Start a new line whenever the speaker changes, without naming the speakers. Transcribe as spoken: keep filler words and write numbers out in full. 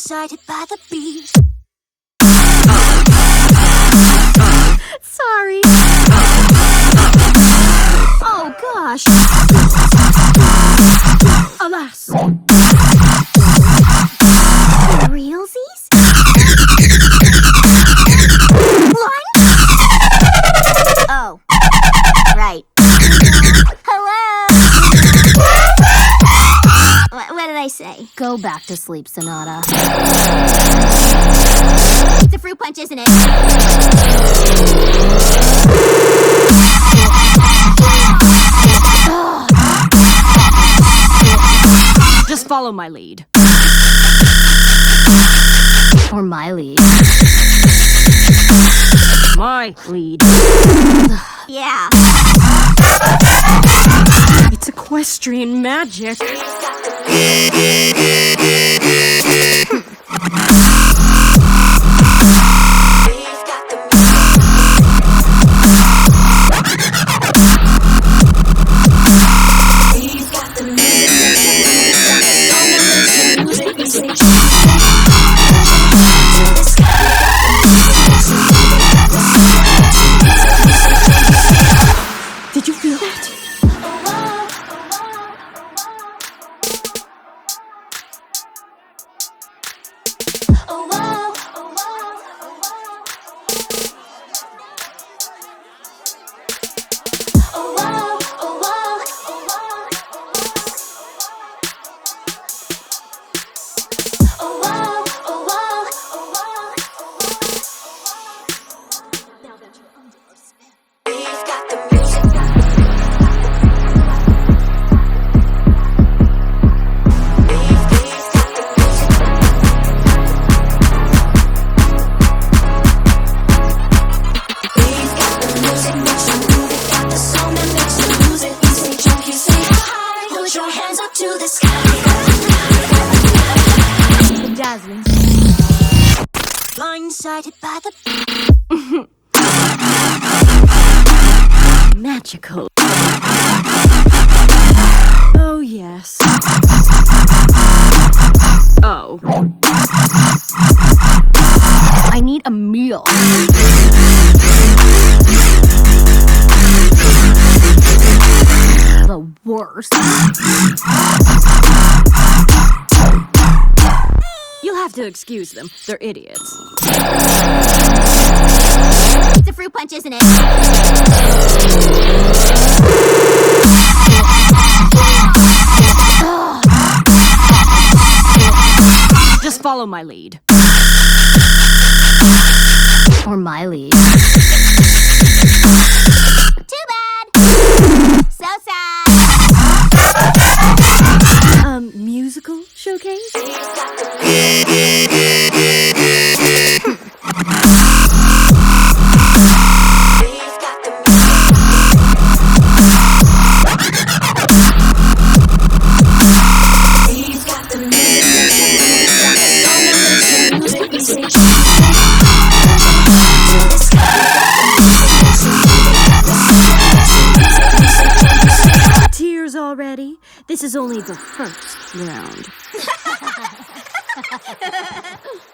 Blindsided by the beat.
Sorry. Oh gosh. Alas.
Realsies? Blind? Oh. Right. Hello? What, what did I say?
Go back to sleep, Sonata.
It's a fruit punch, isn't it?
Just follow my lead. Or my lead. My lead.
Yeah.
It's equestrian magic. Did you feel that?
To the sky.
Dazzling.
Blindsided by the
Magical. Oh, yes. Oh. I need a meal. The worst. You'll have to excuse them. They're idiots.
It's a fruit punch, isn't it?
Just follow my lead. Or my lead.
Too bad. So sad.
Um, musical showcase? Tears already? This is only the first round.